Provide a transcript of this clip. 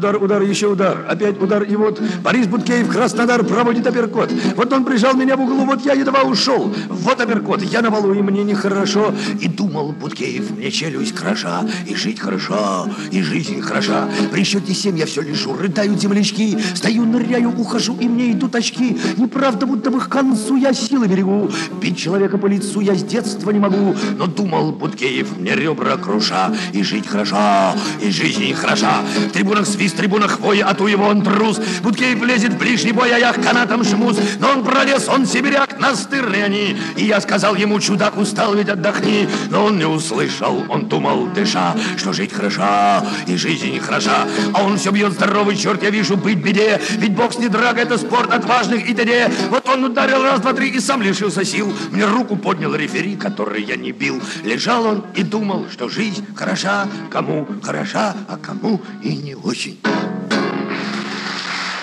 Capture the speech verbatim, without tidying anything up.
Удар, удар, еще удар. Опять удар. И вот Борис Буткеев, Краснодар, проводит апперкот. Вот он прижал меня в углу, вот я едва ушел. Вот апперкот. Я на балу, и мне нехорошо. И думал Буткеев, мне челюсть кроша. И жить хорошо, и жизнь хороша. При счете семь я все лежу, рыдают землячки. Стою, ныряю, ухожу, и мне идут очки. Неправда, будто бы к концу я силы берегу. Бить человека по лицу я с детства не могу. Но думал Буткеев, мне ребра круша. И жить хорошо, и жизнь хороша. В трибунах свист, в трибунах вой, а ту его он трус. Буткеев лезет в ближний бой, а я канатом шмус. Но он пролез, он сибиряк, настырные они. И я сказал ему, чудак, устал, ведь отдохни. Но он не услышал, он думал, дыша, что жить хороша, и жизнь хороша. А он все бьет, здоровый черт, я вижу, быть беде. Ведь бокс не драга, это спорт отважных и т.д. Вот он ударил раз, два, три и сам лишился сил. Мне руку поднял рефери, который я не бил. Лежал он и думал, что жизнь хороша, кому хороша, а кому и не очень.